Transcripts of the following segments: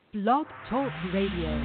Blog Talk Radio.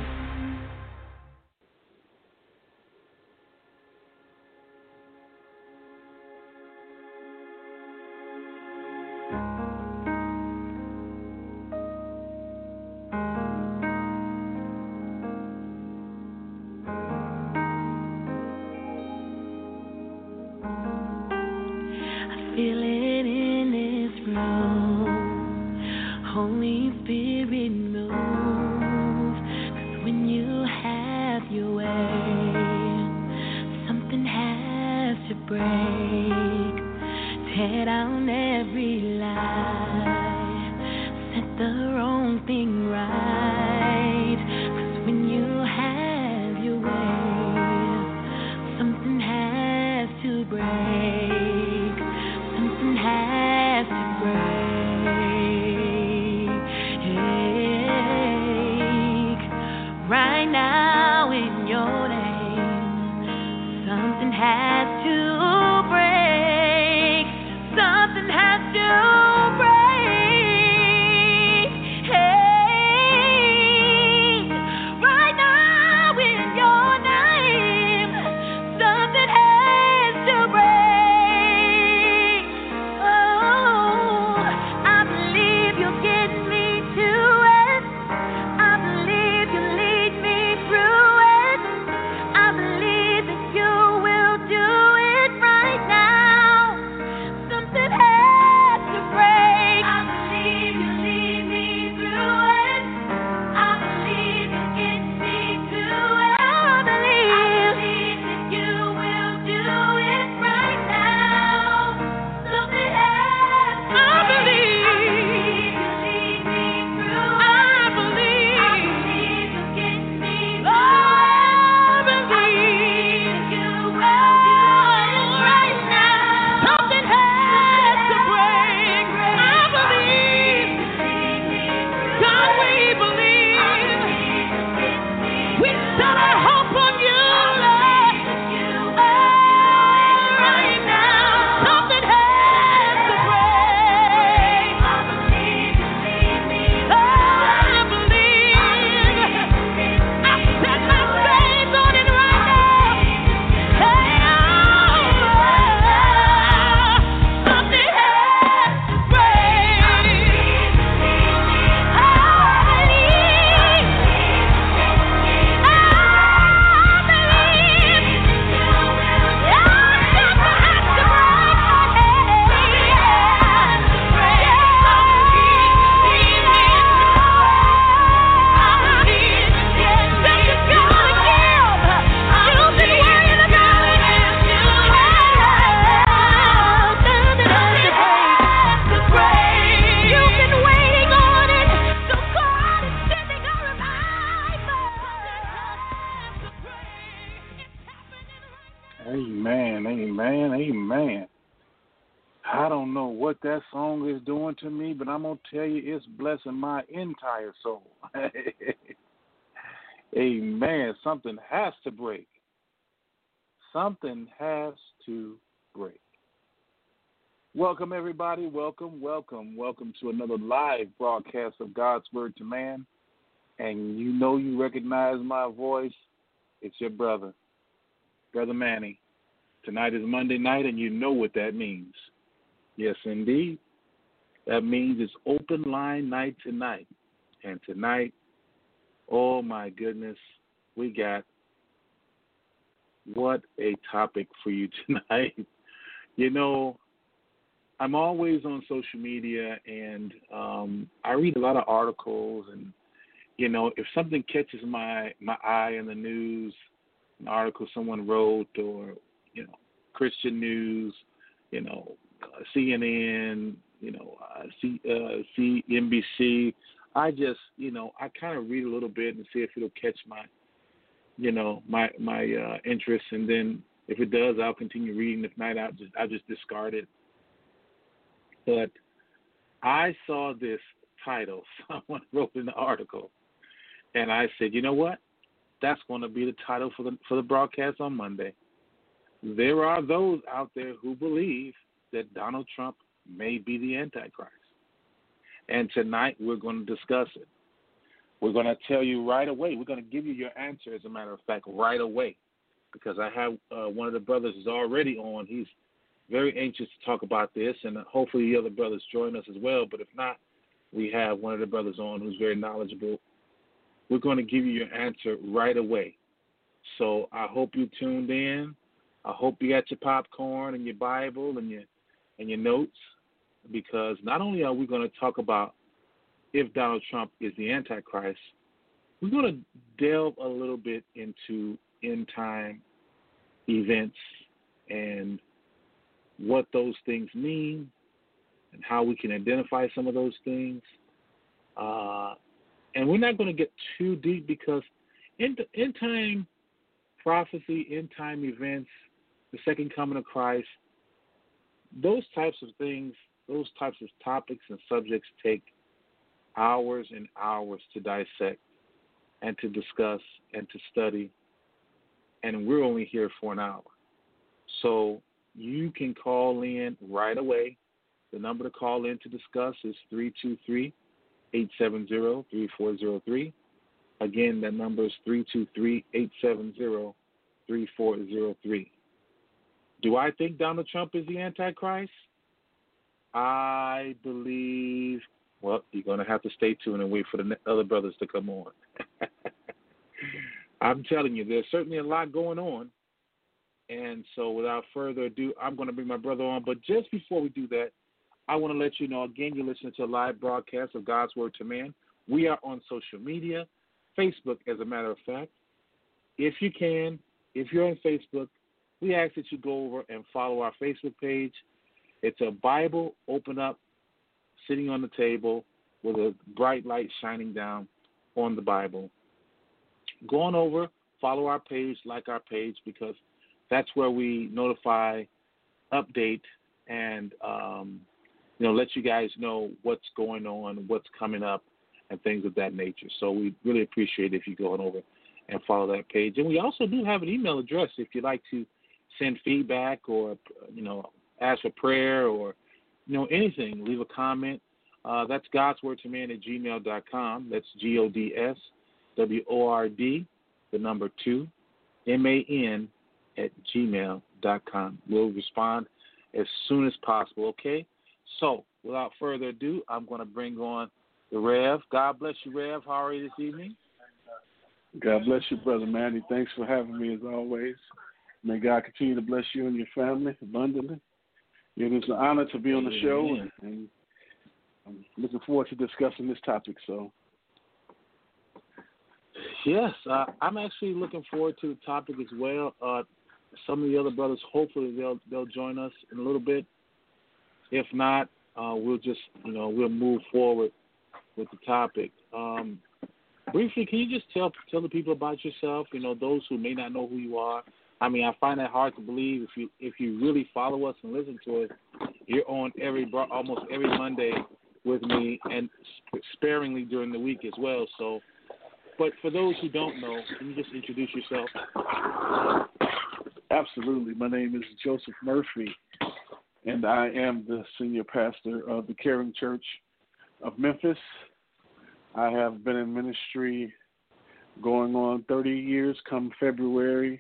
To me, but I'm going to tell you, it's blessing my entire soul. Amen. Something has to break. Something has to break. Welcome, everybody. Welcome to another live broadcast of God's Word to Man. And you recognize my voice. It's your brother, Brother Manny. Tonight is Monday night, and you know what that means. Yes, indeed. That means it's open line night tonight. And tonight, oh my goodness, we got what a topic for you tonight. I'm always on social media, and I read a lot of articles. And, if something catches my eye in the news, an article someone wrote, or, Christian news, CNN, CNBC. I just, I kind of read a little bit and see if it'll catch my interest, and then if it does, I'll continue reading. If not, I'll just discard it. But I saw this title someone wrote in the article, and I said, you know what? That's going to be the title for the broadcast on Monday. There are those out there who believe that Donald Trump may be the Antichrist. And tonight we're going to discuss it. We're going to tell you right away. We're going to give you your answer, as a matter of fact, right away, because I have one of the brothers is already on. He's very anxious to talk about this, and hopefully the other brothers join us as well. But if not, we have one of the brothers on who's very knowledgeable. We're going to give you your answer right away. So I hope you tuned in. I hope you got your popcorn and your Bible and your notes, because not only are we going to talk about if Donald Trump is the Antichrist, we're going to delve a little bit into end-time events and what those things mean and how we can identify some of those things. And we're not going to get too deep, because end-time prophecy, end-time events, the second coming of Christ, those types of things, those types of topics and subjects take hours and hours to dissect and to discuss and to study, and we're only here for an hour. So you can call in right away. The number to call in to discuss is 323-870-3403. Again, that number is 323-870-3403. Do I think Donald Trump is the Antichrist? I believe, well, you're going to have to stay tuned and wait for the other brothers to come on. I'm telling you, there's certainly a lot going on. And so without further ado, I'm going to bring my brother on. But just before we do that, I want to let you know, again, you're listening to a live broadcast of God's Word to Man. We are on social media, Facebook, as a matter of fact. If you can, if you're on Facebook, we ask that you go over and follow our Facebook page. It's a Bible open up, sitting on the table with a bright light shining down on the Bible. Go on over, follow our page, like our page, because that's where we notify, update, and let you guys know what's going on, what's coming up, and things of that nature. So we really appreciate it if you go on over and follow that page. And we also do have an email address if you'd like to send feedback or, ask for prayer or, anything, leave a comment. That's godswordtoman@gmail.com. That's GODSWORD, the number 2, MAN@gmail.com. We'll respond as soon as possible, okay? So, without further ado, I'm going to bring on the Rev. God bless you, Rev. How are you this evening? God bless you, Brother Manny. Thanks for having me as always. May God continue to bless you and your family abundantly. It is an honor to be on the show, and I'm looking forward to discussing this topic. So, yes, I'm actually looking forward to the topic as well. Some of the other brothers, hopefully they'll join us in a little bit. If not, we'll just we'll move forward with the topic. Briefly, can you just tell the people about yourself? Those who may not know who you are. I mean, I find that hard to believe. If you really follow us and listen to us, you're on almost every Monday with me, and sparingly during the week as well. So, but for those who don't know, can you just introduce yourself? Absolutely. My name is Joseph Murphy, and I am the senior pastor of the Caring Church of Memphis. I have been in ministry going on 30 years come February.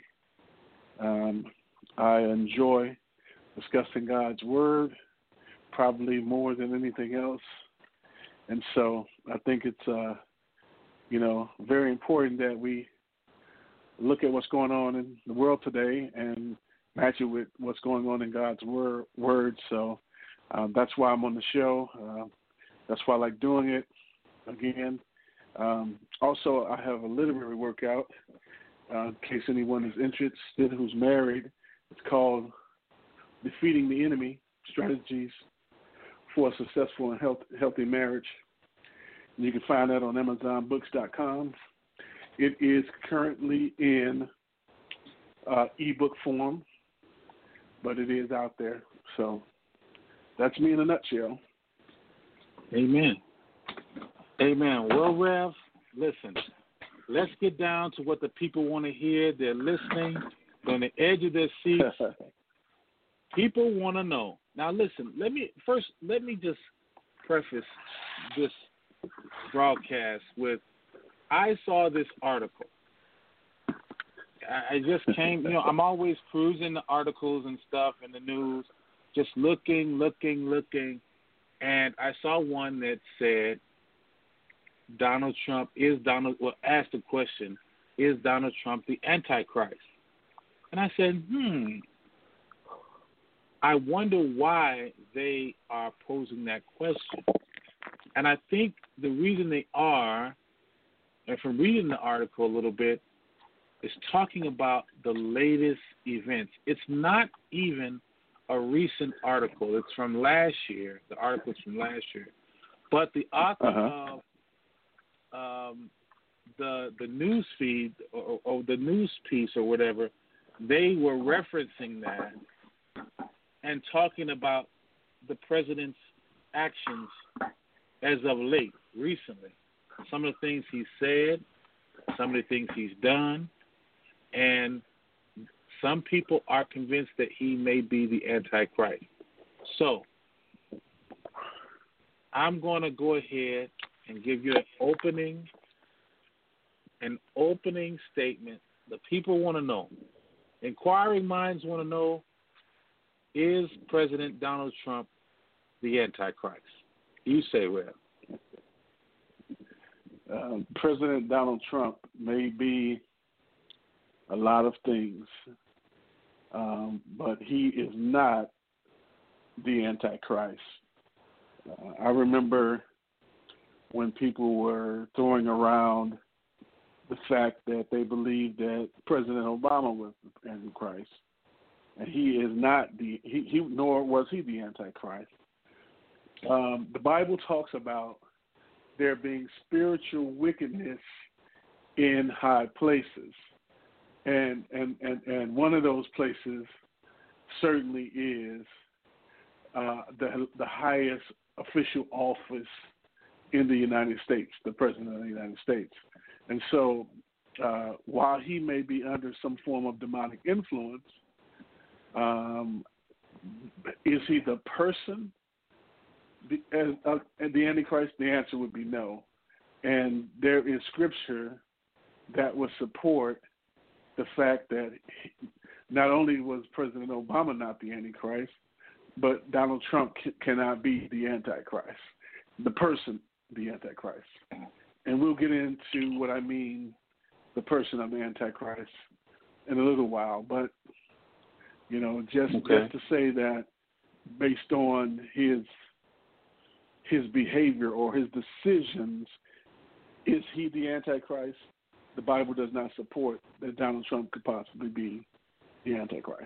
I enjoy discussing God's Word, probably more than anything else. And so I think it's, very important that we look at what's going on in the world today and match it with what's going on in God's Word. So that's why I'm on the show. That's why I like doing it. Again, also I have a literary workout in case anyone is interested who's married. It's called Defeating the Enemy, Strategies for a Successful and Healthy Marriage. And you can find that on AmazonBooks.com. It is currently in ebook form, but it is out there. So that's me in a nutshell. Amen. Amen. Well, Rev, listen, let's get down to what the people want to hear. They're listening. They're on the edge of their seats. People want to know. Now, listen, let me just preface this broadcast with I saw this article. I just came, I'm always cruising the articles and stuff in the news, just looking, and I saw one that said asked the question, is Donald Trump the Antichrist? And I said, I wonder why they are posing that question. And I think the reason they are, and from reading the article a little bit, is talking about the latest events. It's not even a recent article. It's from last year. The article's from last year. But the author of the news feed or the news piece or whatever, they were referencing that and talking about the president's actions as of late, recently. Some of the things he said, some of the things he's done, and some people are convinced that he may be the Antichrist. So I'm going to go ahead and give you an opening statement. The people want to know. Inquiring minds want to know, is President Donald Trump the Antichrist? You say, Rev. President Donald Trump may be a lot of things, but he is not the Antichrist. I remember when people were throwing around the fact that they believed that President Obama was the Antichrist, and he is not nor was he the Antichrist. The Bible talks about there being spiritual wickedness in high places. And one of those places certainly is the highest official office in the United States, the President of the United States. And so while he may be under some form of demonic influence, is he the person and the Antichrist? The answer would be no. And there is scripture that would support the fact that not only was President Obama not the Antichrist, but Donald Trump cannot be the Antichrist, the person, the Antichrist. And we'll get into what I mean, the person of the Antichrist, in a little while. But, just to say that based on his behavior or his decisions, is he the Antichrist? The Bible does not support that Donald Trump could possibly be the Antichrist.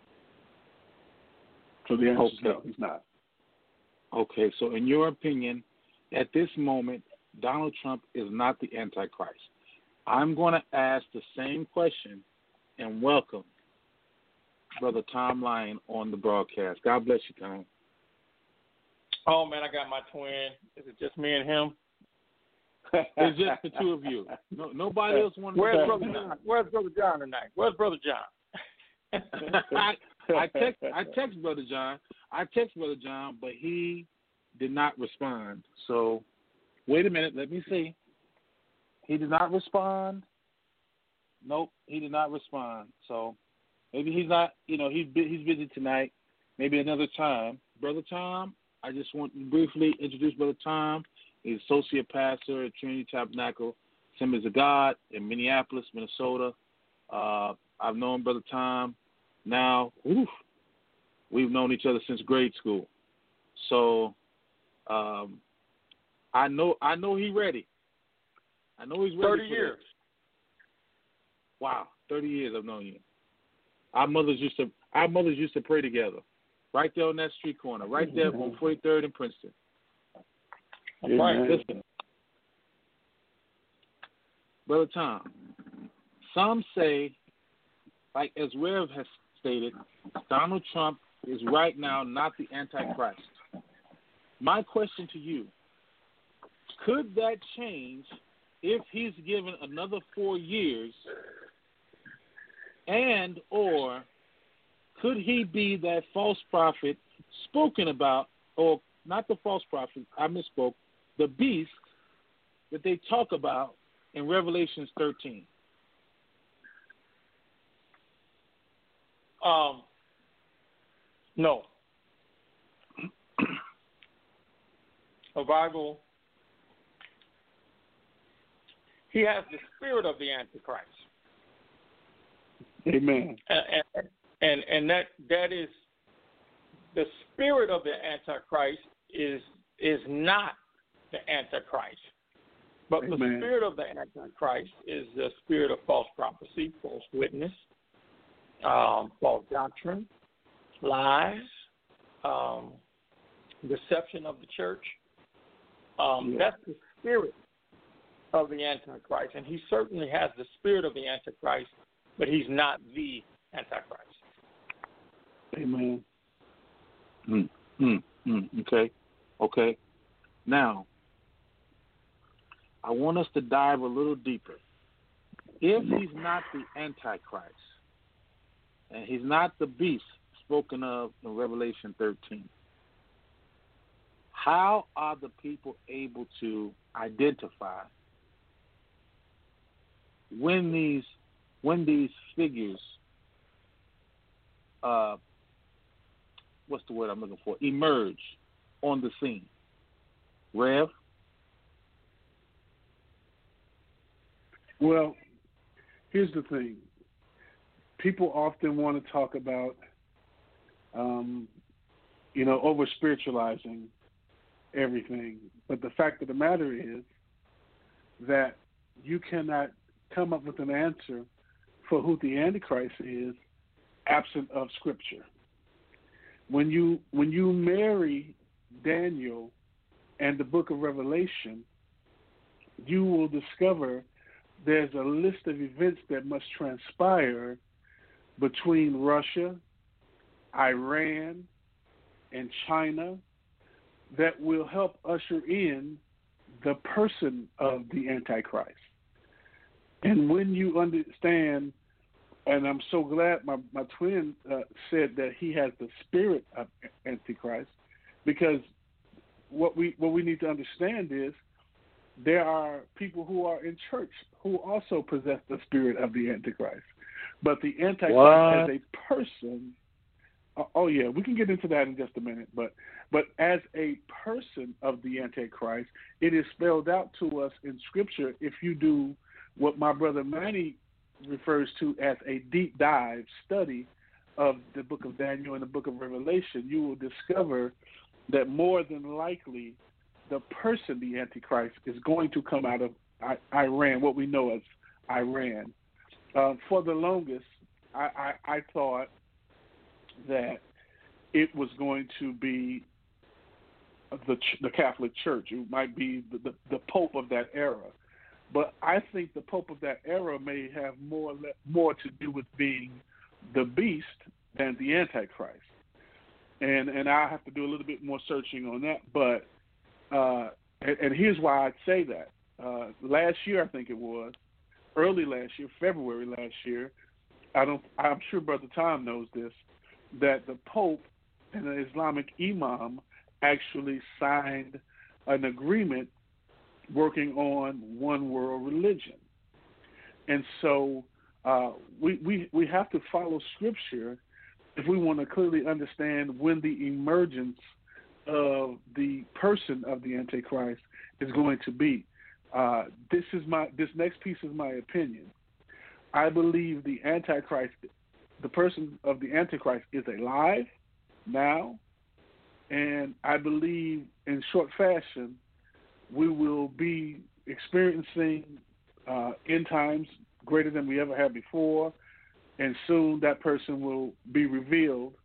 So the answer is no, he's not. Okay, so in your opinion, at this moment, Donald Trump is not the Antichrist. I'm going to ask the same question and welcome Brother Tom Lyon on the broadcast. God bless you, Tom. Oh, man, I got my twin. Is it just me and him? It's just the two of you. No, nobody else wants to. Where's Brother John? Where's Brother John tonight? Where's Brother John? I text Brother John. But he did not respond. So, wait a minute. Let me see. He did not respond. Nope, he did not respond. So, maybe he's not. He's busy tonight. Maybe another time. Brother Tom, I just want to briefly introduce Brother Tom. He's associate pastor at Trinity Tabernacle, Assemblies of God in Minneapolis, Minnesota. I've known Brother Tom now. We've known each other since grade school. So I know he's ready. I know he's ready. 30 years. Wow, 30 years I've known you. Our mothers used to pray together, right there on that street corner, right there on 43rd and Princeton. That's right. Listen, Brother Tom, some say, like as Rev has stated, Donald Trump is right now not the Antichrist. My question to you, could that change if he's given another 4 years, and or could he be that false prophet spoken about, or not the false prophet, I misspoke, the beast that they talk about in Revelations 13? No. Bible. He has the spirit of the Antichrist. Amen. And that is the spirit of the Antichrist is not the Antichrist. But Amen. The spirit of the Antichrist is the spirit of false prophecy, false witness, false doctrine, lies, deception of the church. That's the spirit of the Antichrist, and he certainly has the spirit of the Antichrist, but he's not the Antichrist. Amen. Okay. Now, I want us to dive a little deeper. If he's not the Antichrist, and he's not the beast spoken of in Revelation 13, how are the people able to identify when these figures, what's the word I'm looking for, emerge on the scene? Rev? Well, here's the thing. People often want to talk about, over spiritualizing everything. But the fact of the matter is that you cannot come up with an answer for who the Antichrist is absent of Scripture. When you marry Daniel and the book of Revelation, you will discover there's a list of events that must transpire between Russia, Iran, and China that will help usher in the person of the Antichrist. And when you understand, and I'm so glad my twin said that he has the spirit of Antichrist, because what we need to understand is there are people who are in church who also possess the spirit of the Antichrist. But the Antichrist as a person, we can get into that in just a minute, but as a person of the Antichrist, it is spelled out to us in Scripture. If you do what my brother Manny refers to as a deep dive study of the book of Daniel and the book of Revelation, you will discover that more than likely the person, the Antichrist, is going to come out of Iran, what we know as Iran. For the longest, I thought that it was going to be the Catholic Church. It might be the Pope of that era. But I think the Pope of that era may have more to do with being the beast than the Antichrist. And I have to do a little bit more searching on that. But and here's why I'd say that. Last year, I think it was, early last year, February last year, I'm sure Brother Tom knows this, that the Pope and the Islamic Imam actually signed an agreement working on one world religion. And so we have to follow Scripture if we want to clearly understand when the emergence of the person of the Antichrist is going to be. This next piece is my opinion. I believe the Antichrist, the person of the Antichrist, is alive now, and I believe in short fashion we will be experiencing end times greater than we ever had before, and soon that person will be revealed.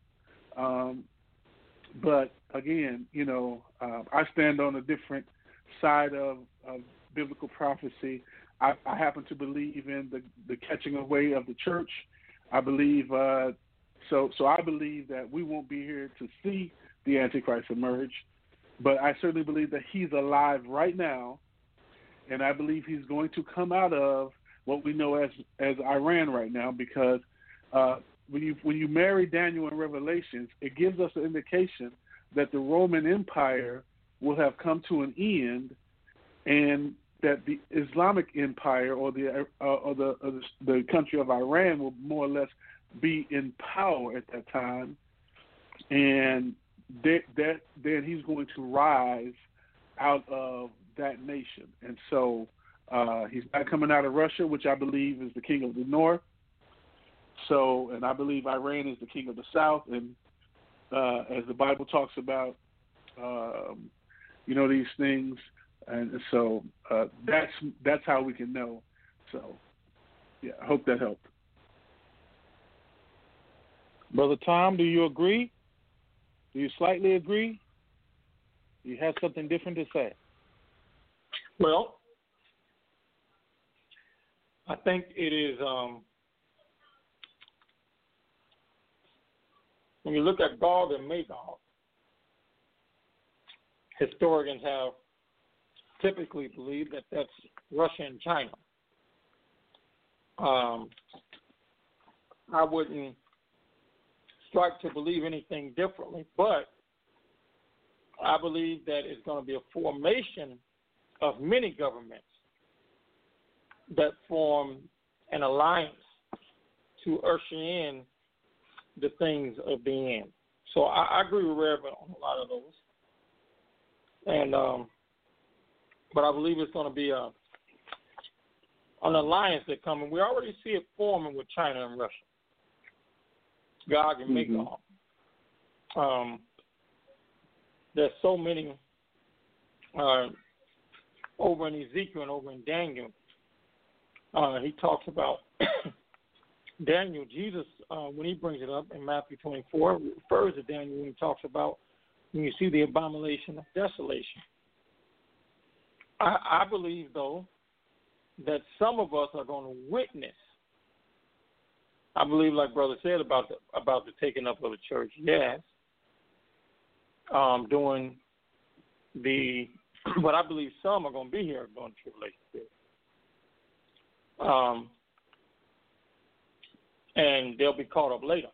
But again, I stand on a different side of biblical prophecy. I happen to believe in the catching away of the church. I believe so I believe that we won't be here to see the Antichrist emerge, but I certainly believe that he's alive right now, and I believe he's going to come out of what we know as Iran right now, because when you marry Daniel and Revelations, it gives us an indication that the Roman Empire will have come to an end, and that the Islamic Empire or the country of Iran will more or less be in power at that time, and then he's going to rise out of that nation. And so he's not coming out of Russia, which I believe is the king of the north. So, and I believe Iran is the king of the south. And as the Bible talks about, these things. And so that's how we can know. So, yeah, I hope that helped. Brother Tom, do you agree? Do you slightly agree? Do you have something different to say? Well, I think it is, when you look at Gog and Magog, historians have typically believed that that's Russia and China. I wouldn't strive to believe anything differently, but I believe that it's going to be a formation of many governments that form an alliance to usher in the things of the end. So I agree with Reverend on a lot of those. And but I believe it's going to be an alliance that comes. We already see it forming with China and Russia. Gog and Magog. There's so many over in Ezekiel and over in Daniel. He talks about Daniel. Jesus, when he brings it up in Matthew 24, refers to Daniel when he talks about when you see the abomination of desolation. I believe, though, that some of us are going to witness. I believe, like Brother said, about the taking up of the church, yes. During the, but I believe some are going to be here during the tribulation period. And they'll be caught up later.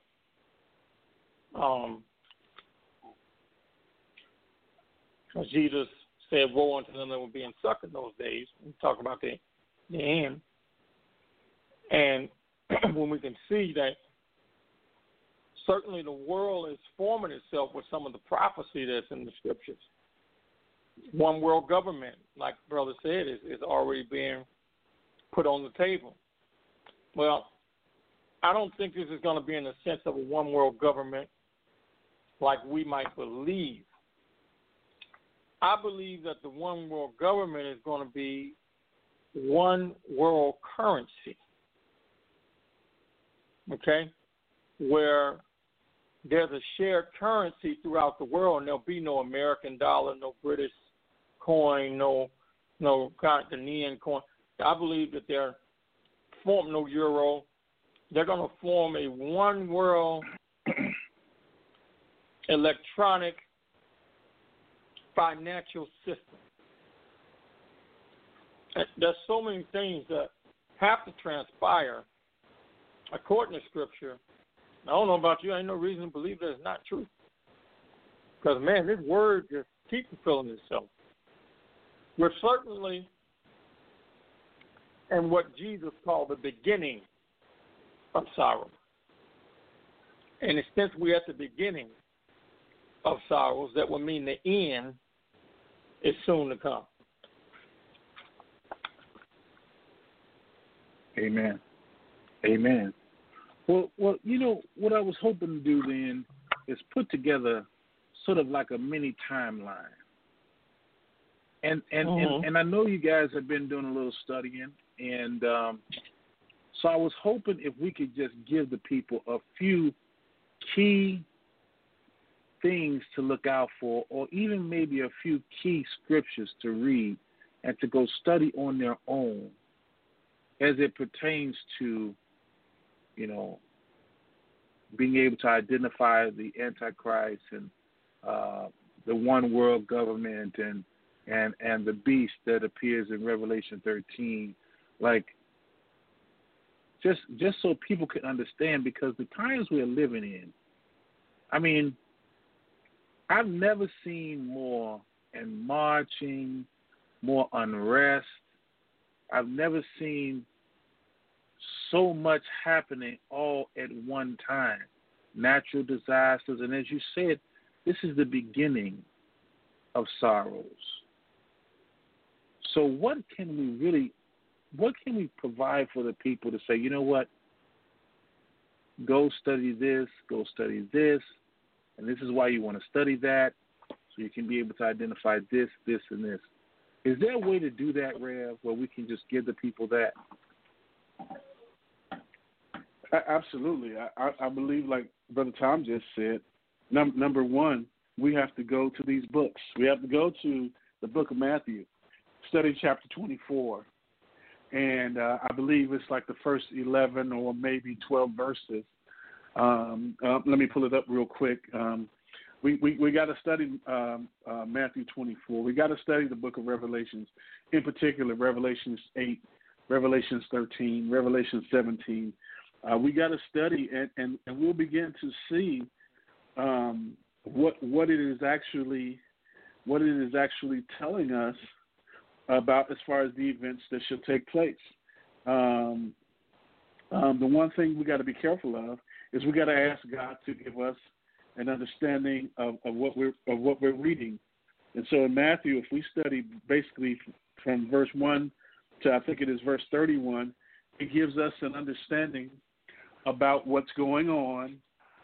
Jesus said, woe unto them that will be in suck in those days. We talk about the end. And when we can see that certainly the world is forming itself with some of the prophecy that's in the scriptures. One world government, like Brother said, is already being put on the table. Well, I don't think this is going to be in the sense of a one world government like we might believe. I believe that the one world government is going to be one world currency, okay, where there's a shared currency throughout the world, and there'll be no American dollar, no British coin, no Ghanaian coin. I believe that they're forming no euro. They're going to form a one world electronic financial system. There's so many things that have to transpire according to Scripture. I don't know about you. I ain't no reason to believe that it's not true. Because, man, this word just keeps fulfilling itself. We're certainly in what Jesus called the beginning of sorrow. And since we're at the beginning of sorrows, that would mean the end is soon to come. Amen. Amen. Well, you know, what I was hoping to do then is put together sort of like a mini timeline. And I know you guys have been doing a little studying, and so I was hoping if we could just give the people a few key things to look out for, or even maybe a few key scriptures to read and to go study on their own as it pertains to, you know, being able to identify the Antichrist and the one world government and the beast that appears in Revelation 13, like just so people can understand, because the times we're living in, I mean, I've never seen more marching, more unrest, I've never seen so much happening all at one time. Natural disasters, and as you said, this is the beginning of sorrows. So what can we provide for the people to say, you know what, go study this, and this is why you want to study that, so you can be able to identify this, this, and this. Is there a way to do that, Rev, where we can just give the people that? Absolutely. I believe, like Brother Tom just said, number one, we have to go to these books. We have to go to the book of Matthew, study chapter 24. And I believe it's like the first 11 or maybe 12 verses. Let me pull it up real quick. We got to study Matthew 24. We got to study the book of Revelations, in particular Revelations 8, Revelations 13, Revelations 17. We got to study, and we'll begin to see what it is actually telling us about as far as the events that should take place. The one thing we got to be careful of is we got to ask God to give us an understanding of what we're reading. And so in Matthew, if we study basically from verse 1 to I think it is verse 31, it gives us an understanding about what's going on.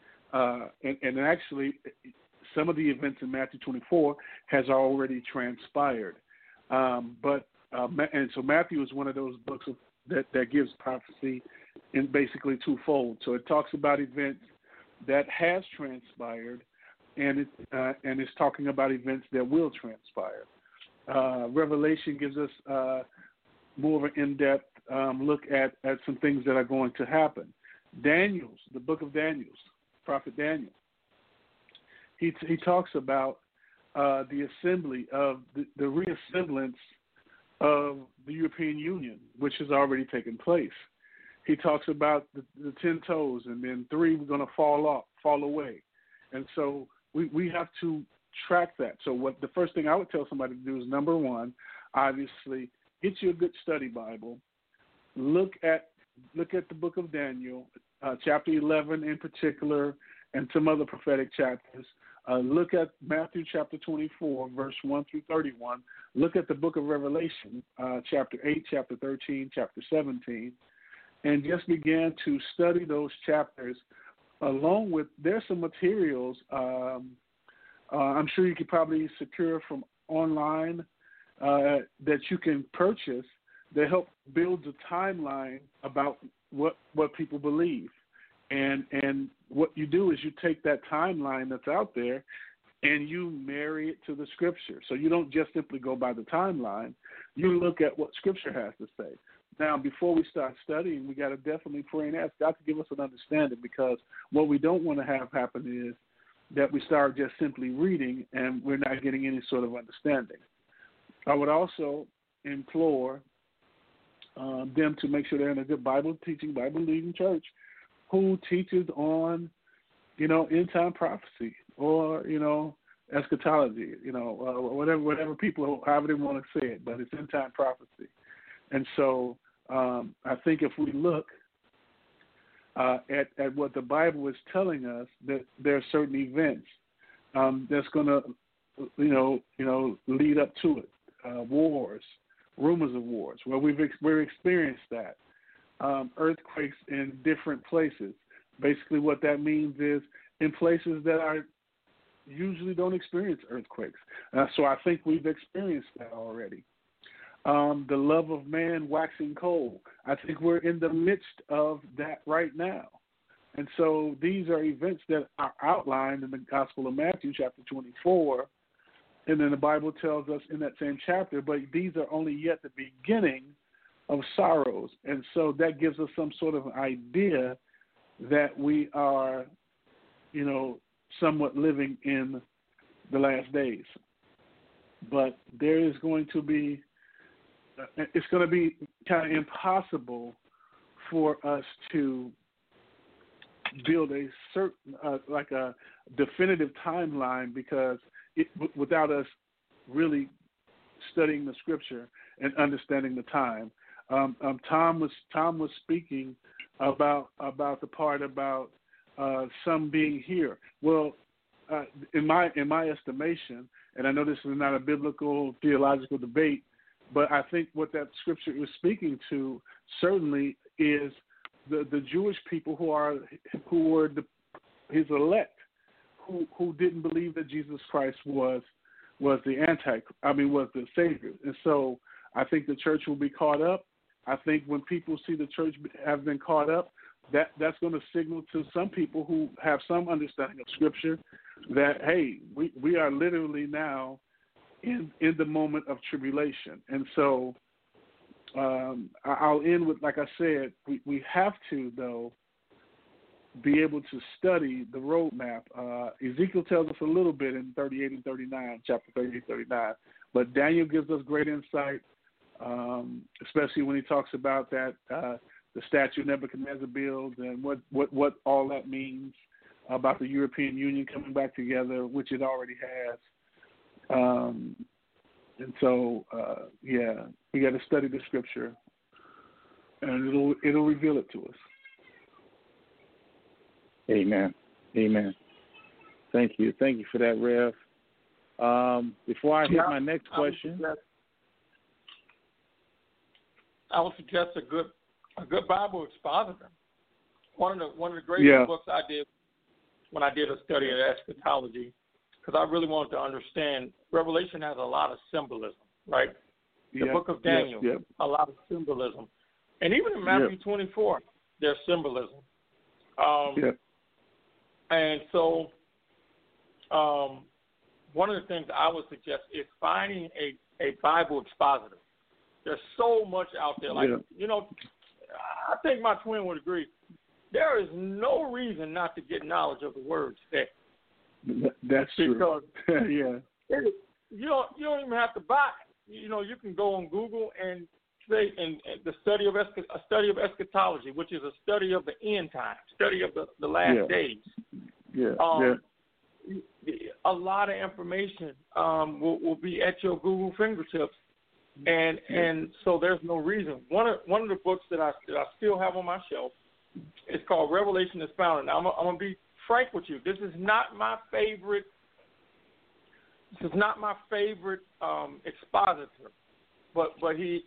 And actually, some of the events in Matthew 24 has already transpired. And so Matthew is one of those books that gives prophecy in basically twofold. So it talks about events that has transpired, and it's talking about events that will transpire. Revelation gives us more of an in-depth look at some things that are going to happen. The book of Daniel, prophet Daniel, he talks about the assembly of the reassemblance of the European Union, which has already taken place. He talks about the 10 toes, and then 3 were going to fall away. And so we have to track that. So the first thing I would tell somebody to do is, number one, obviously, get you a good study Bible. Look at the book of Daniel, chapter 11 in particular, and some other prophetic chapters. Look at Matthew chapter 24, verse 1 through 31. Look at the book of Revelation, chapter 8, chapter 13, chapter 17, and just begin to study those chapters along with, there's some materials I'm sure you could probably secure from online that you can purchase that help build a timeline about what people believe. And what you do is you take that timeline that's out there and you marry it to the Scripture. So you don't just simply go by the timeline. You look at what Scripture has to say. Now, before we start studying, we got to definitely pray and ask God to give us an understanding, because what we don't want to have happen is that we start just simply reading and we're not getting any sort of understanding. I would also implore them to make sure they're in a good Bible-teaching, Bible-leading church who teaches on, end-time prophecy or, eschatology, whatever people, however they want to say it, but it's end-time prophecy. And so I think if we look at what the Bible is telling us, that there are certain events that's going to, lead up to it. Wars, rumors of wars, where we've experienced that. Earthquakes in different places. Basically what that means is in places that are usually don't experience earthquakes. So I think we've experienced that already. The love of man waxing cold. I think we're in the midst of that right now. And so these are events that are outlined in the Gospel of Matthew, chapter 24. And then the Bible tells us in that same chapter, but these are only yet the beginning of sorrows. And so that gives us some sort of idea that we are, somewhat living in the last days. But there is going to be, it's going to be kind of impossible for us to build a certain, like a definitive timeline, because without us really studying the Scripture and understanding the time. Tom was speaking about the part about some being here. Well, in my estimation, and I know this is not a biblical theological debate, but I think what that scripture is speaking to certainly is the Jewish people who were his elect, who didn't believe that Jesus Christ was the Savior. And so I think the church will be caught up. I think when people see the church have been caught up, that's going to signal to some people who have some understanding of Scripture that, hey, we are literally now in the moment of tribulation. And so I'll end with, like I said, we have to, though, be able to study the roadmap. Ezekiel tells us a little bit in 38 and 39, chapter 38, 39, but Daniel gives us great insight, especially when he talks about that the statue Nebuchadnezzar builds and what all that means about the European Union coming back together, which it already has. And so, we got to study the Scripture, and it'll reveal it to us. Amen. Thank you for that, Rev. Before I hit my next question, I would suggest a good Bible expositor. One of the greatest books I did when I did a study of eschatology, because I really wanted to understand. Revelation has a lot of symbolism, right? The book of Daniel, a lot of symbolism, and even in Matthew 24, there's symbolism. And so, one of the things I would suggest is finding a Bible expositor. There's so much out there. I think my twin would agree. There is no reason not to get knowledge of the Word today. That's true. You don't even have to buy it. You can go on Google and say in the study of eschatology, which is a study of the end time, study of the last days. A lot of information will be at your Google fingertips, and so there's no reason. One of the books that I still have on my shelf is called Revelation Expounded. Now, I'm gonna be frank with you. This is not my favorite. Expositor, but he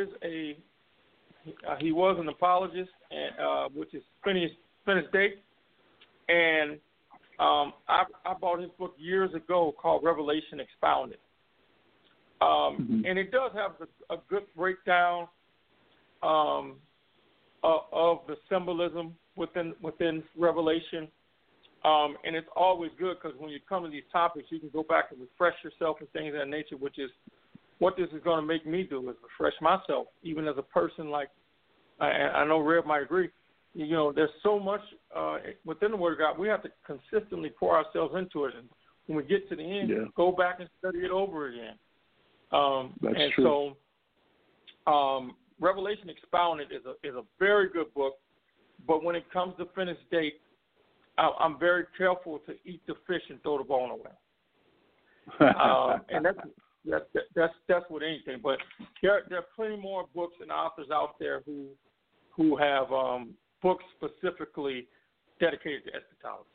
was an apologist, and which is Phineas Dake, and I bought his book years ago called Revelation Expounded, and it does have a good breakdown of the symbolism within Revelation. And it's always good because when you come to these topics, you can go back and refresh yourself and things of that nature, which is what this is going to make me do, is refresh myself, even as a person. Like, I know Rev might agree, there's so much within the Word of God. We have to consistently pour ourselves into it. And when we get to the end, go back and study it over again. That's true. So Revelation Expounded is a very good book, but when it comes to Finished Date, I'm very careful to eat the fish and throw the bone away. And that's with anything. But there are plenty more books and authors out there who have books specifically dedicated to eschatology.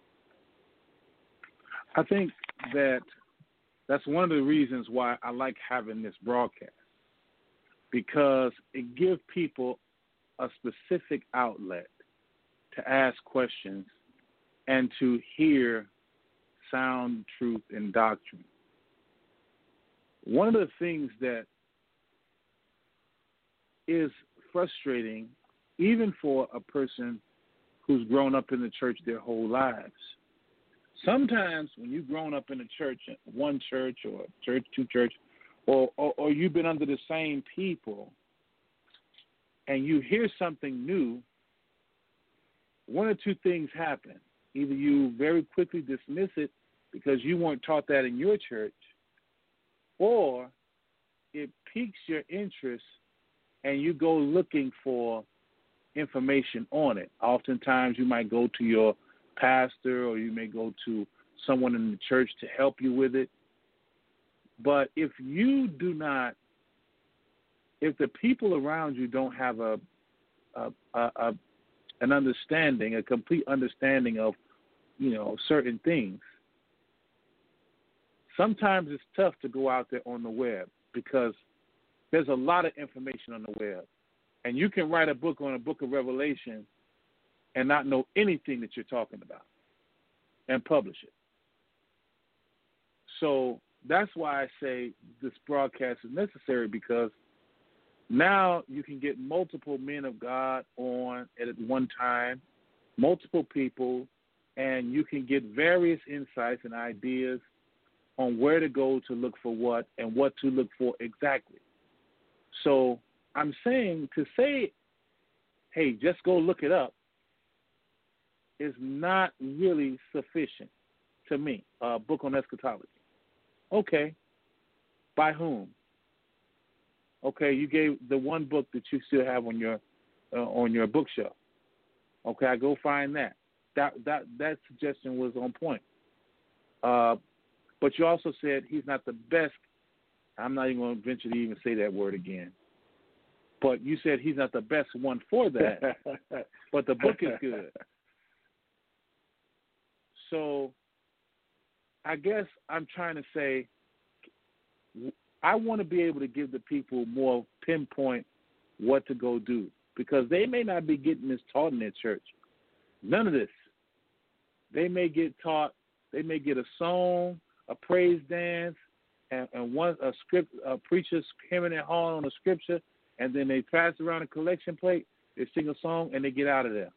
I think that's one of the reasons why I like having this broadcast, because it gives people a specific outlet to ask questions and to hear sound truth and doctrine. One of the things that is frustrating, even for a person who's grown up in the church their whole lives, sometimes when you've grown up in a church, one church or church, two church, or you've been under the same people, and you hear something new, one or two things happen. Either you very quickly dismiss it because you weren't taught that in your church, or it piques your interest and you go looking for information on it. Oftentimes you might go to your pastor or you may go to someone in the church to help you with it. But if you do not if the people around you don't have an understanding, a complete understanding of, certain things, sometimes it's tough to go out there on the web because there's a lot of information on the web. And you can write a book on a book of Revelation and not know anything that you're talking about and publish it. So that's why I say this broadcast is necessary, because now you can get multiple men of God on at one time, multiple people, and you can get various insights and ideas on where to go to look for what and what to look for exactly. So I'm saying to say, hey, just go look it up is not really sufficient to me. A book on eschatology. Okay. By whom? Okay, you gave the one book that you still have on your bookshelf. Okay, I go find that. That suggestion was on point. But you also said he's not the best. I'm not even going to venture to even say that word again. But you said he's not the best one for that. But the book is good. So I guess I'm trying to say I want to be able to give the people more pinpoint what to go do, because they may not be getting this taught in their church. None of this. They may get taught, they may get a song, a praise dance, and a preacher hemming and hawing on a scripture, and then they pass around a collection plate, they sing a song, and they get out of there.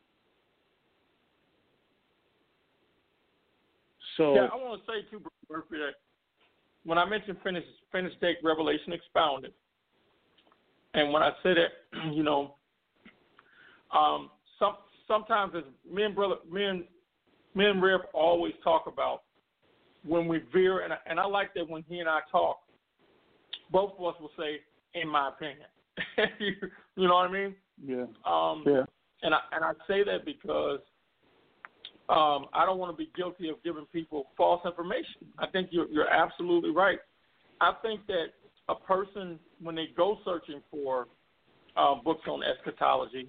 So yeah, I want to say too, Murphy, that when I mentioned finished Date Revelation Expounded, and when I say that, sometimes as me and Rev always talk about when we veer, and I like that when he and I talk, both of us will say, in my opinion. You know what I mean? Yeah. Yeah. And I say that because I don't want to be guilty of giving people false information. I think you're absolutely right. I think that a person, when they go searching for books on eschatology,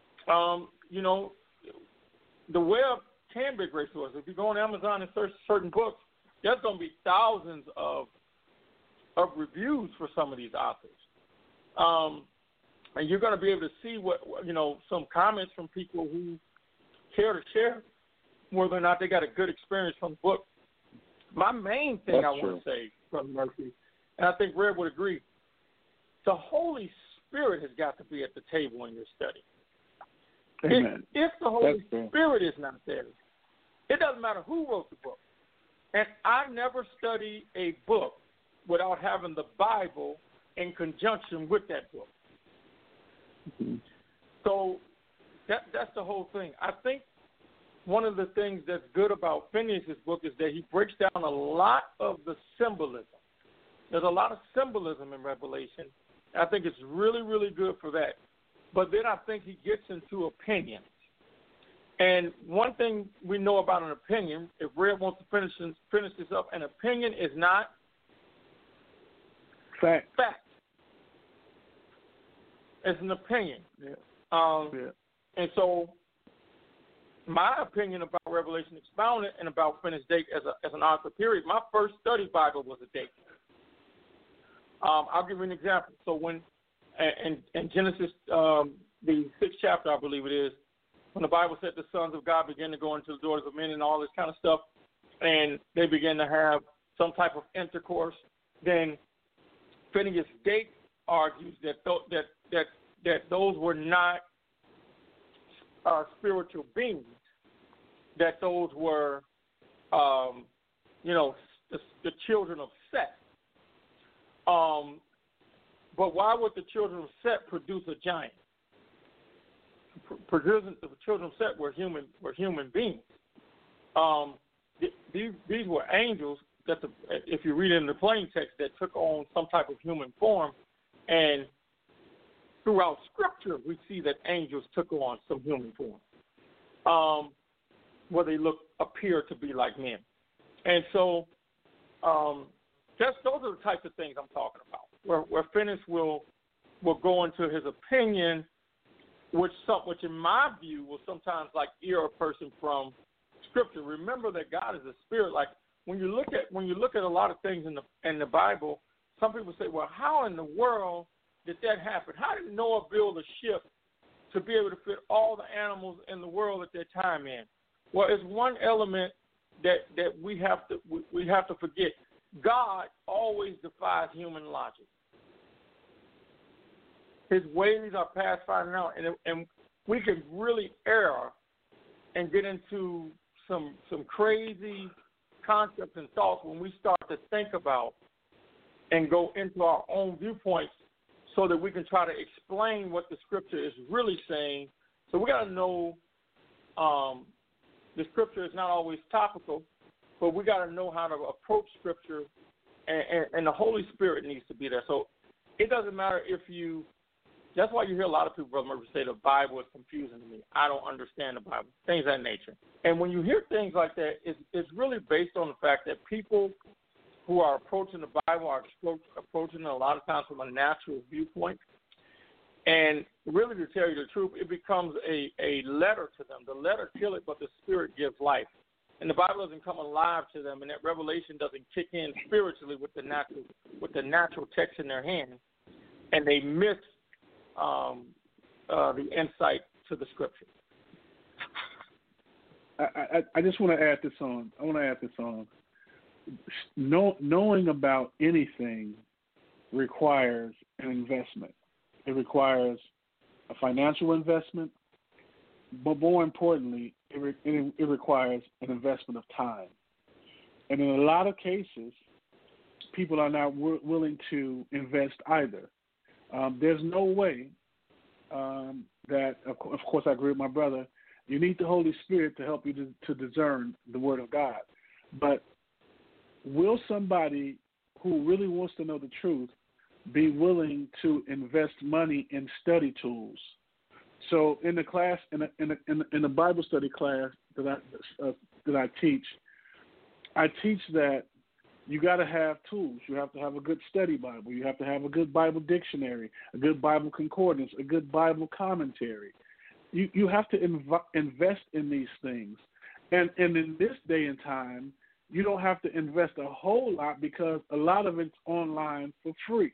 the web can be a great source. If you go on Amazon and search certain books, there's going to be thousands of reviews for some of these authors. And you're going to be able to see some comments from people who care to share whether or not they got a good experience from the book. My main thing I want to say, Brother Murphy, and I think Red would agree, the Holy Spirit has got to be at the table in your study. Amen. If the Holy Spirit is not there, it doesn't matter who wrote the book. And I never study a book without having the Bible in conjunction with that book. Mm-hmm. So that's the whole thing. I think one of the things that's good about Phineas' book is that he breaks down a lot of the symbolism. There's a lot of symbolism in Revelation. I think it's really, really good for that. But then I think he gets into opinions. And one thing we know about an opinion, if Red wants to finish this up, an opinion is not fact. It's an opinion. Yeah. And so my opinion about Revelation Expounded and about Finished Date as an author period, my first study Bible was a date. I'll give you an example. So when in Genesis, the 6th chapter, I believe it is, when the Bible said the sons of God began to go into the doors of men and all this kind of stuff, and they began to have some type of intercourse, then Phineas Date argues that those were not spiritual beings, that those were, the children of Seth. But why would the children of Seth produce a giant? The children of Seth were human beings. These were angels that, if you read it in the plain text, that took on some type of human form. And throughout Scripture, we see that angels took on some human form, where they appear to be like men. And so, those are the types of things I'm talking about, where Phineas will will go into his opinion, which in my view will sometimes like ear a person from Scripture. Remember that God is a spirit. Like when you look at a lot of things in the Bible, some people say, well, how in the world did that happen? How did Noah build a ship to be able to fit all the animals in the world at that time in? Well, it's one element that we have to forget. God always defies human logic. His ways are past finding out, and we can really err and get into some crazy concepts and thoughts when we start to think about and go into our own viewpoints so that we can try to explain what the Scripture is really saying. So we got to know the Scripture is not always topical, but we got to know how to approach Scripture, and the Holy Spirit needs to be there. So it doesn't matter if you – that's why you hear a lot of people, Brother Murphy, say the Bible is confusing to me. I don't understand the Bible, things of that nature. And when you hear things like that, it's really based on the fact that people who are approaching the Bible are approaching it a lot of times from a natural viewpoint. And really, to tell you the truth, it becomes a letter to them. The letter kills it, but the Spirit gives life. And the Bible doesn't come alive to them, and that revelation doesn't kick in spiritually with the natural text in their hand, and they miss the insight to the Scripture. I just want to add this on. Knowing about anything requires an investment. It requires a financial investment, but more importantly, it requires an investment of time. And in a lot of cases, people are not willing to invest either. There's no way that, of course, I agree with my brother, you need the Holy Spirit to help you to discern the Word of God. But will somebody who really wants to know the truth be willing to invest money in study tools? So in the class, in the Bible study class that I teach that you got to have tools. You have to have a good study Bible. You have to have a good Bible dictionary, a good Bible concordance, a good Bible commentary. You have to invest in these things. And in this day and time, you don't have to invest a whole lot because a lot of it's online for free.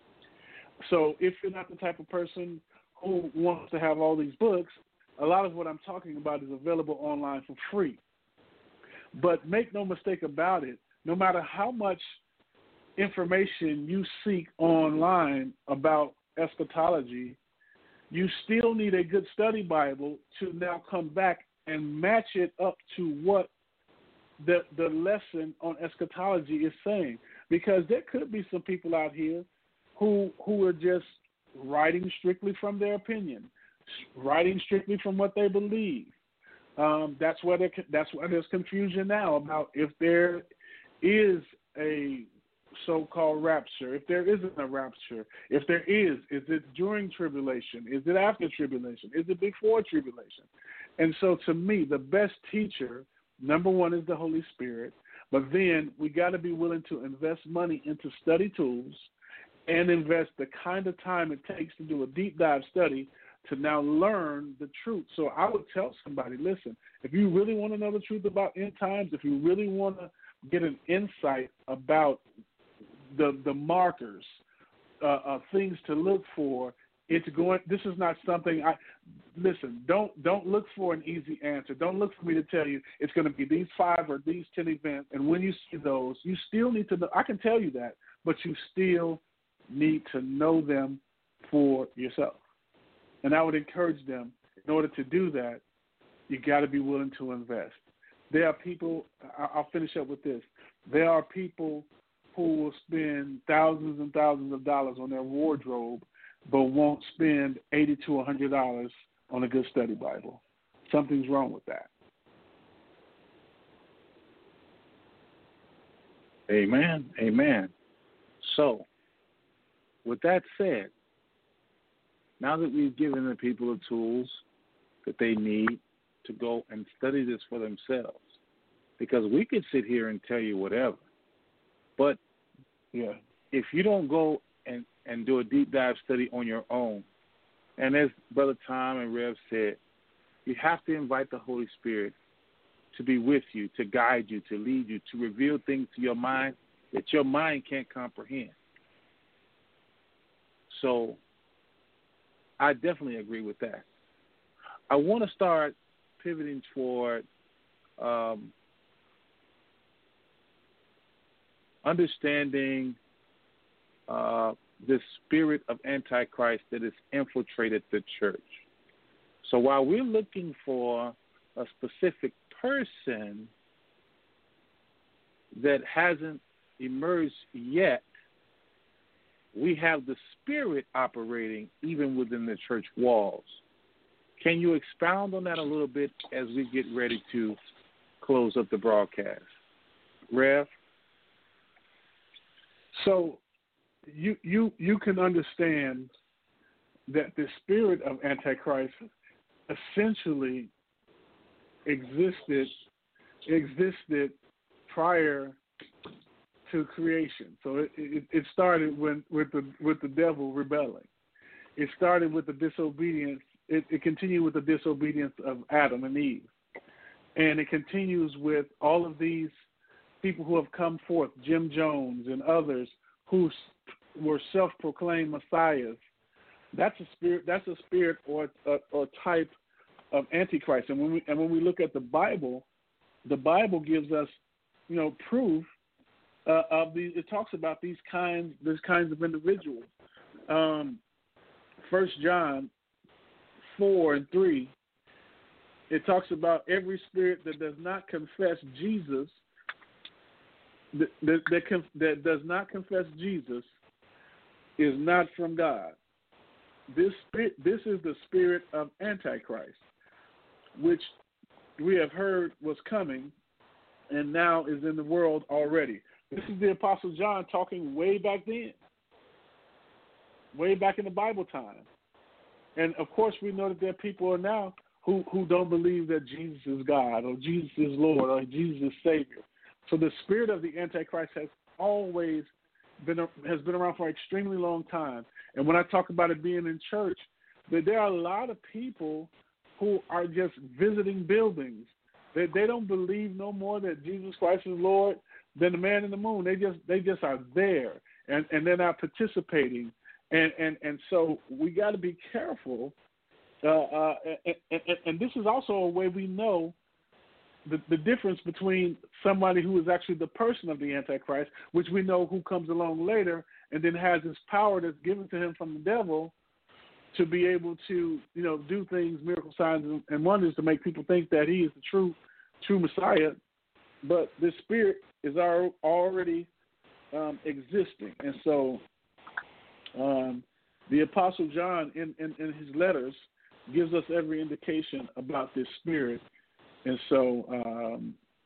So if you're not the type of person who wants to have all these books, a lot of what I'm talking about is available online for free. But make no mistake about it, no matter how much information you seek online about eschatology, you still need a good study Bible to now come back and match it up to what the lesson on eschatology is saying. Because there could be some people out here who are just writing strictly from their opinion, writing strictly from what they believe. That's why there's confusion now about if there is a so-called rapture, if there isn't a rapture. If there is it during tribulation? Is it after tribulation? Is it before tribulation? And so to me, the best teacher, number one, is the Holy Spirit. But then we got to be willing to invest money into study tools and invest the kind of time it takes to do a deep dive study to now learn the truth. So I would tell somebody, listen, if you really want to know the truth about end times, if you really want to get an insight about the markers, things to look for, this is not something listen, don't look for an easy answer. Don't look for me to tell you it's going to be these 5 or these 10 events. And when you see those, you still need to know. I can tell you that, but you still need to know them for yourself. And I would encourage them, in order to do that, you got to be willing to invest. There are people, I'll finish up with this. There are people who will spend thousands and thousands of dollars on their wardrobe, but won't spend $80 to $100 on a good study Bible. Something's wrong with that. Amen. Amen. So, with that said, now that we've given the people the tools that they need to go and study this for themselves, because we could sit here and tell you whatever, but if you don't go and and do a deep dive study on your own. And as Brother Tom and Rev said, you have to invite the Holy Spirit to be with you, to guide you, to lead you, to reveal things to your mind that your mind can't comprehend. So I definitely agree with that. I want to start pivoting toward understanding the spirit of Antichrist that has infiltrated the church. So while we're looking for a specific person that hasn't emerged yet, we have the spirit operating even within the church walls. Can you expound on that a little bit as we get ready to close up the broadcast? Rev? So you can understand that the spirit of Antichrist essentially existed prior to creation. So it started with the devil rebelling. It started with the disobedience. It continued with the disobedience of Adam and Eve, and it continues with all of these people who have come forth, Jim Jones and others who were self-proclaimed messiahs. That's a spirit or type of Antichrist. And when we look at the Bible gives us, proof of these. It talks about these kinds of individuals. 1 John 4:3. It talks about every spirit that does not confess Jesus, that does not confess Jesus, is not from God. This is the spirit of Antichrist, which we have heard was coming and now is in the world already. This is the Apostle John talking way back then, way back in the Bible time. And, of course, we know that there are people now who don't believe that Jesus is God or Jesus is Lord or Jesus is Savior. So the spirit of the Antichrist has always been around for an extremely long time. And when I talk about it being in church, there are a lot of people who are just visiting buildings. They don't believe no more that Jesus Christ is Lord than the man in the moon. They just are there, and they're not participating. And so we got to be careful. And this is also a way we know the difference between somebody who is actually the person of the Antichrist, which we know who comes along later and then has this power that's given to him from the devil to be able to, do things, miracle signs and wonders to make people think that he is the true Messiah. But this spirit is already existing. And so the Apostle John in his letters gives us every indication about this spirit. And so,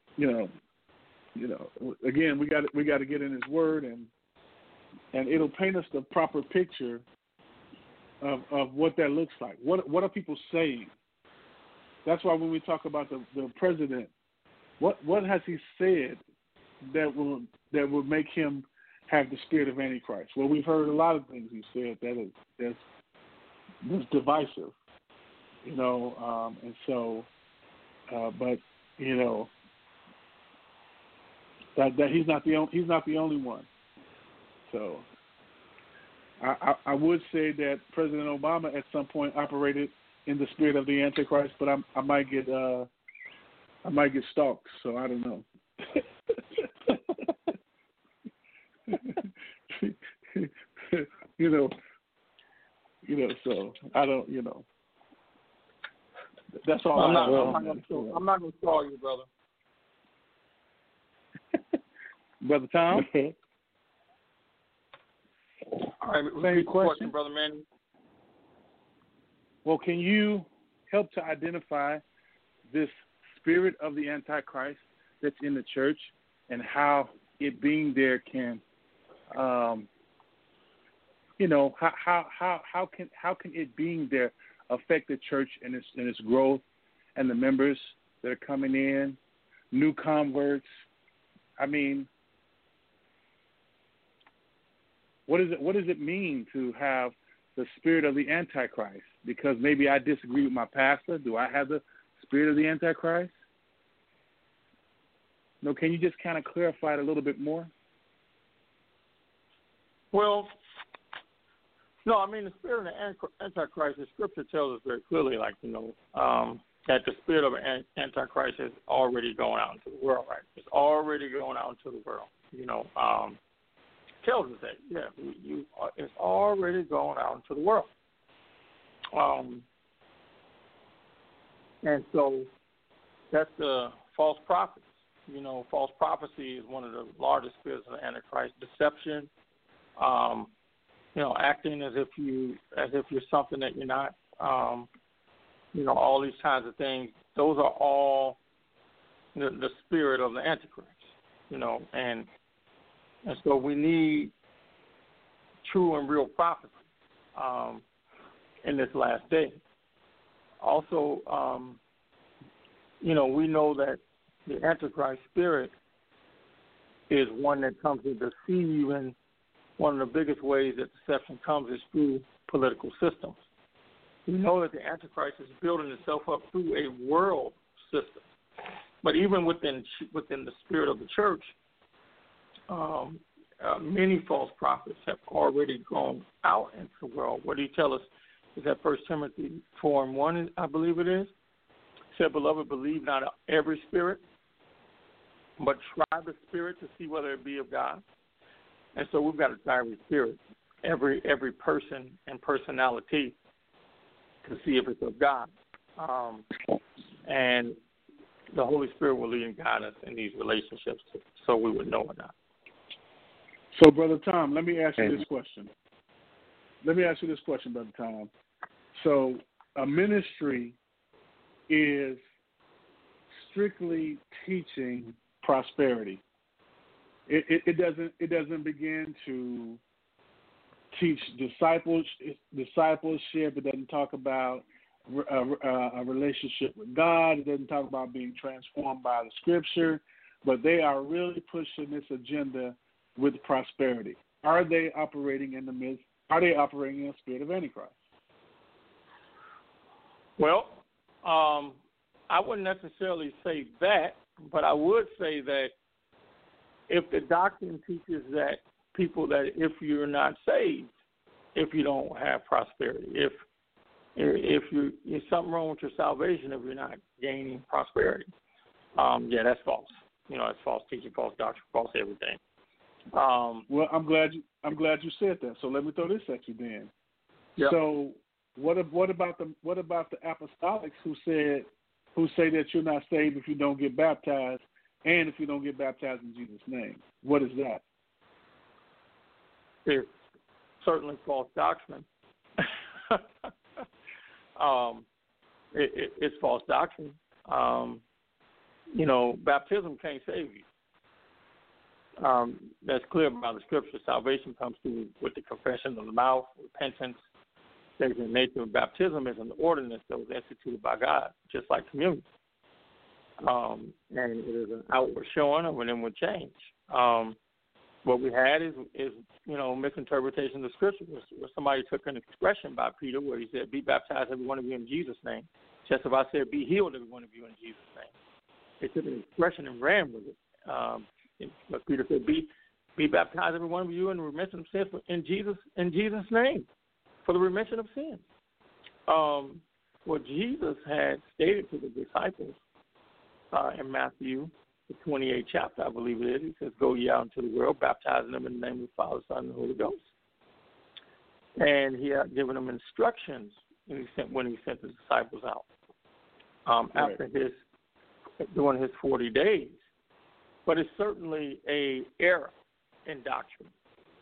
again, we got to get in His Word, and it'll paint us the proper picture of what that looks like. What are people saying? That's why when we talk about the president, what has he said that will make him have the spirit of Antichrist? Well, we've heard a lot of things he said that's divisive, and so. But that he's not the only one. So I would say that President Obama at some point operated in the spirit of the Antichrist, but I might get stalked. So I don't know. So I don't. That's all. I'm not going to call you, brother. Brother Tom? All right, same question, Brother Manny. Well, can you help to identify this spirit of the Antichrist that's in the church and how it being there can, how can it being there affect the church and its growth and the members that are coming in, new converts? I mean, What does it mean to have the spirit of the Antichrist? Because maybe I disagree with my pastor. Do I have the spirit of the Antichrist? No, can you just kind of clarify it a little bit more? Well, no, I mean, the spirit of the Antichrist, the scripture tells us very clearly, like, that the spirit of the Antichrist is already going out into the world, right? It's already going out into the world, tells us that, it's already going out into the world. And so that's the false prophets. False prophecy is one of the largest spirits of the Antichrist. Deception, acting as if you're something that you're not. All these kinds of things. Those are all the spirit of the Antichrist. And so we need true and real prophecy in this last day. Also, we know that the Antichrist spirit is one that comes to deceive, and one of the biggest ways that deception comes is through political systems. We know that the Antichrist is building itself up through a world system. But even within the spirit of the church, many false prophets have already gone out into the world. What he tells us is that 1 Timothy 4:1, I believe it is, said, "Beloved, believe not every spirit, but try the spirit to see whether it be of God." And so we've got to try every spirit, every person and personality to see if it's of God. And the Holy Spirit will lead and guide us in these relationships so we would know or not. So, Brother Tom, let me ask you this question. Brother Tom. So a ministry is strictly teaching prosperity. It doesn't begin to teach discipleship. It doesn't talk about a relationship with God. It doesn't talk about being transformed by the Scripture. But they are really pushing this agenda with prosperity. Are they operating in the spirit of Antichrist? Well, I wouldn't necessarily say that, but I would say that if the doctrine teaches that if you're not saved, if you don't have prosperity, if there's something wrong with your salvation if you're not gaining prosperity, that's false. It's false teaching, false doctrine, false everything. Well, I'm glad you said that. So let me throw this at you then. Yep. So what about the apostolics who say that you're not saved if you don't get baptized, and if you don't get baptized in Jesus' name? What is that? It's certainly false doctrine. It's false doctrine. Baptism can't save you. That's clear by the Scripture. Salvation comes through with the confession of the mouth, repentance. The nature of baptism is an ordinance that was instituted by God, just like communion. And it is an outward showing of an inward change. What we had is misinterpretation of the Scripture, where somebody took an expression by Peter where he said, "Be baptized, every one of you, in Jesus' name." Just as I said, "Be healed, every one of you, in Jesus' name." They took an expression and ran with it. But Peter said, "Be baptized, every one of you, in the remission of sins in Jesus' name, for the remission of sins." What Jesus had stated to the disciples in Matthew, the 28th chapter, I believe it is, he says, "Go ye out into the world, baptizing them in the name of the Father, Son, and the Holy Ghost." And he had given them instructions when he sent the disciples out after during his 40 days. But it's certainly a error in doctrine.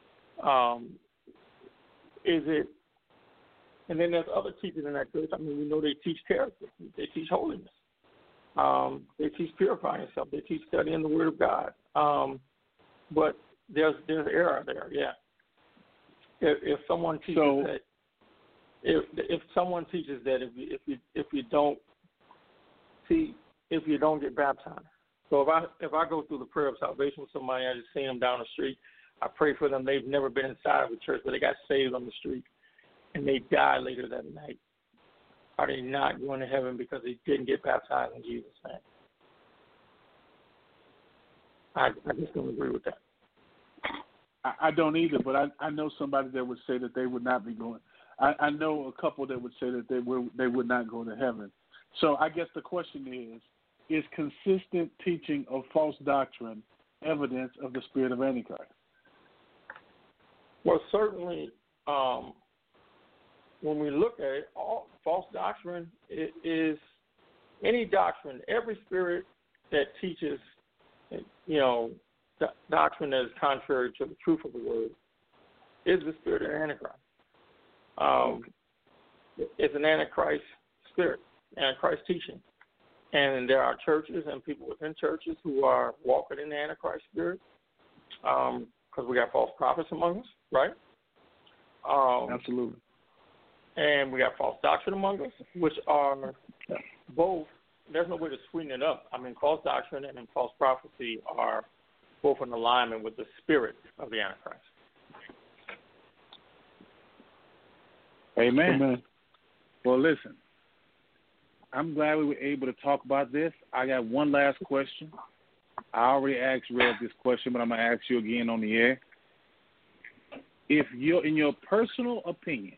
Is it? And then there's other teachers in that church. I mean, we know they teach character. They teach holiness. They teach purifying yourself. They teach studying the Word of God. But there's error there. Yeah. If someone teaches that, if someone teaches that if you don't get baptized. So if I go through the prayer of salvation with somebody, I just see them down the street, I pray for them. They've never been inside of a church, but they got saved on the street, and they died later that night. Are they not going to heaven because they didn't get baptized in Jesus' name? I just don't agree with that. I don't either, but I know somebody that would say that they would not be going. I know a couple that would say that they would not go to heaven. So I guess the question is consistent teaching of false doctrine evidence of the spirit of Antichrist? Well, certainly, when we look at it, all false doctrine is any doctrine, every spirit that teaches, doctrine that is contrary to the truth of the word is the spirit of Antichrist. It's an Antichrist spirit, Antichrist teaching. And there are churches and people within churches who are walking in the Antichrist spirit because we got false prophets among us, right? Absolutely. And we got false doctrine among us, which are both, there's no way to sweeten it up. I mean, false doctrine and false prophecy are both in alignment with the spirit of the Antichrist. Amen. Amen. Well, listen, I'm glad we were able to talk about this. I got one last question. I already asked Rev this question, but I'm going to ask you again on the air. If you're, in your personal opinion,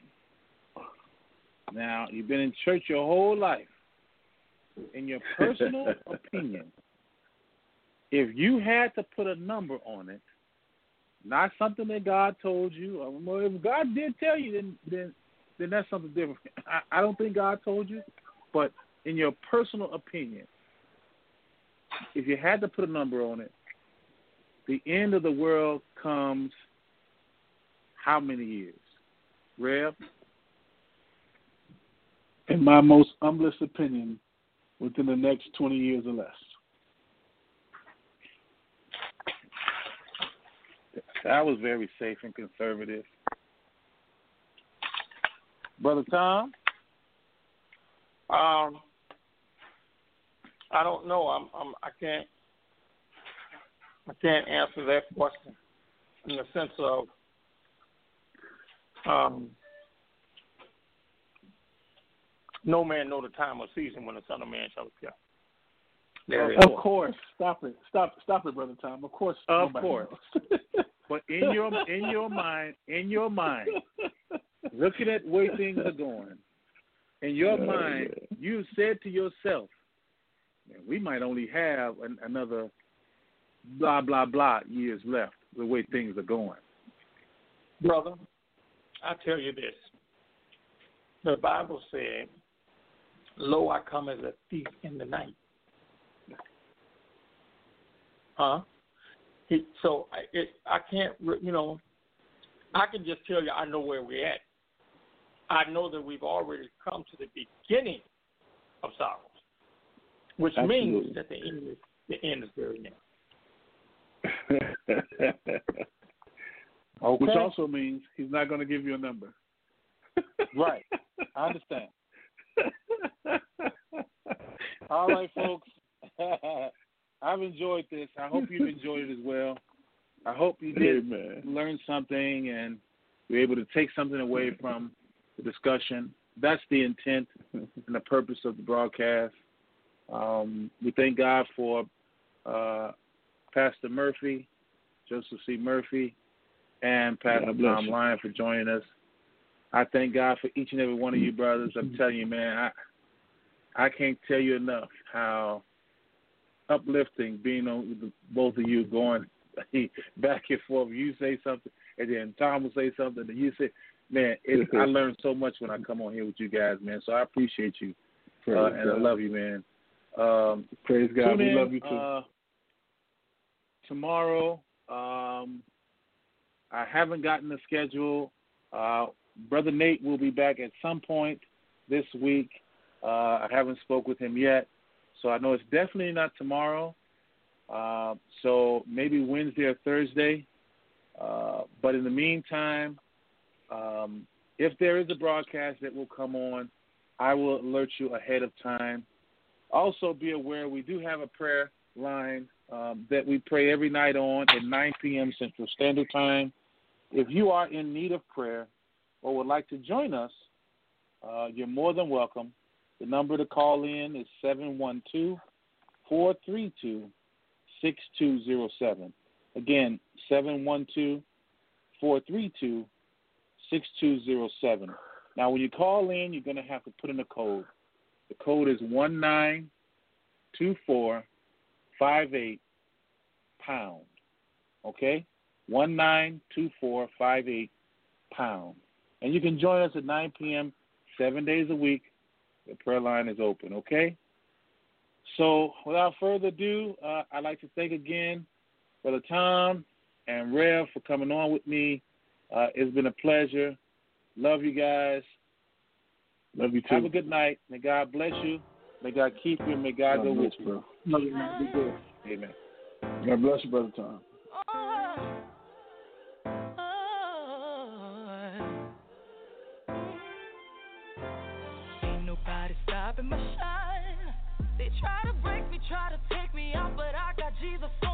now you've been in church your whole life, in your personal opinion, if you had to put a number on it, not something that God told you, or if God did tell you, then that's something different. I don't think God told you, but in your personal opinion, if you had to put a number on it, the end of the world comes how many years? Rev? In my most humblest opinion, within the next 20 years or less. That was very safe and conservative. Brother Tom? I don't know. I can't answer that question in the sense of no man know the time or season when the Son of Man shall appear. Of course. Stop it, Brother Tom. Of course. Of course. But in your mind, looking at the way things are going, in your mind, you said to yourself, man, we might only have another blah, blah, blah years left the way things are going. Brother, I tell you this. The Bible said, lo, I come as a thief in the night. Huh? So I can't, I can just tell you I know where we're at. I know that we've already come to the beginning of sorrows, which means that the end is very near. Okay. Which also means he's not going to give you a number. Right. I understand. All right, folks. I've enjoyed this. I hope you've enjoyed it as well. I hope you did learn something and were able to take something away from the discussion. That's the intent and the purpose of the broadcast. We thank God for Pastor Murphy, Joseph C. Murphy, and Pastor Tom Lyon for joining us. I thank God for each and every one of you brothers. I'm telling you, man, I can't tell you enough how uplifting being on with both of you going back and forth. You say something, and then Tom will say something, and you say, man, I learn so much when I come on here with you guys, man. So I appreciate you, and I love you, man. Praise God. We love you too. Tomorrow, I haven't gotten the schedule. Brother Nate will be back at some point this week. I haven't spoke with him yet, so I know it's definitely not tomorrow. So maybe Wednesday or Thursday. But in the meantime, if there is a broadcast that will come on, I will alert you ahead of time. Also be aware we do have a prayer line that we pray every night on at 9 p.m. Central Standard Time. If you are in need of prayer or would like to join us, you're more than welcome. The number to call in is 712-432-6207. Again, 712-432-6207. Now, when you call in, you're going to have to put in a code. The code is 192458#. Okay? 192458#. And you can join us at 9 p.m. 7 days a week. The prayer line is open, okay? So without further ado, I'd like to thank again Brother Tom and Rev for coming on with me. It's been a pleasure. Love you guys. Love you too. Have a good night. May God bless you. May God keep you. May God go with you. Bro. Love you, man. Be good. Amen. God bless you, Brother Tom. Ain't nobody stopping my shine. They try to break me, try to take me out, but I got Jesus.